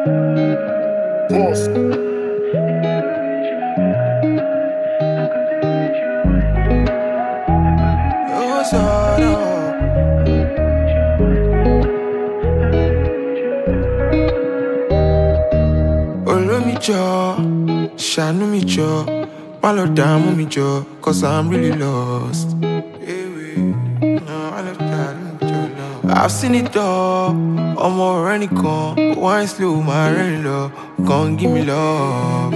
Yes. Shine me jaw, malo down me jaw, cause I'm really lost. I've seen it all, I'm already gone. Wine slow, my rain love, come give me love.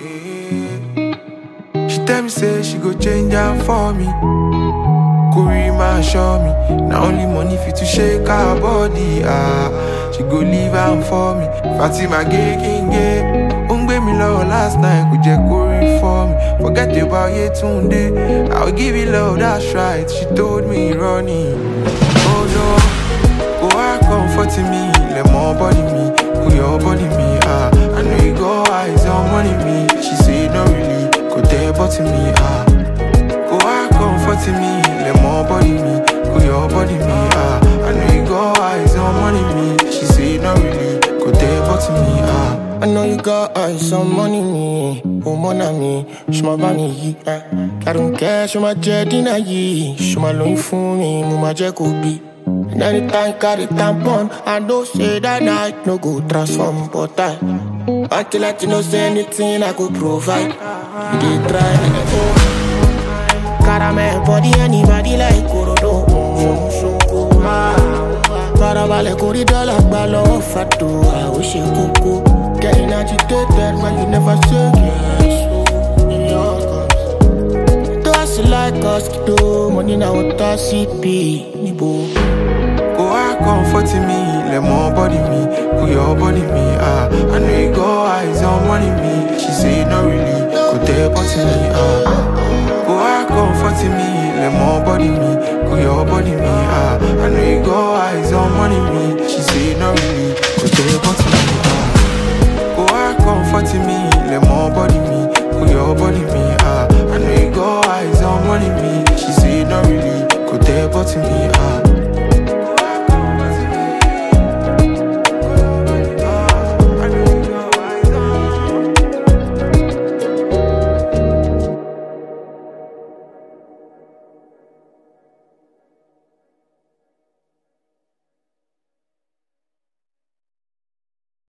She tell me say she go change her for me. Kuri man show me, now only money fit to shake her body. She go leave her for me. Fatima gay king gay. Me love last night, could you go for me? Forget about you today. I'll give you love, that's right. She told me running. Oh no, go out comforting me, let more body me, put your body me. I know you go eyes on money me. She say no really, go there but me. Go out comforting me, let more body me, put your body me. I know you go eyes on money me. She say no really, go there but me. I know you got eyes on money, me. Oh, mon ami, je m'en vais ni. I don't care, je m'en j'ai dinayi. Je m'en loin for me, mama j'ai kobi. And anytime got it tampon, I don't say that night no go transform, but I want to let you know say anything I could provide. You did try, oh. Caramel body, anybody like Korodo. Parabale corridor like Balo Fatu, I wish you could go. Getting agitated when you never say yes. Do I see like us do? Money now what I see be Nibo. Go out comforting me, let more body me, put your body me. I know you go eyes on money me. She say no really, go there but me. Go out comforting me, let more body me, put your body me. I know you go eyes on money me.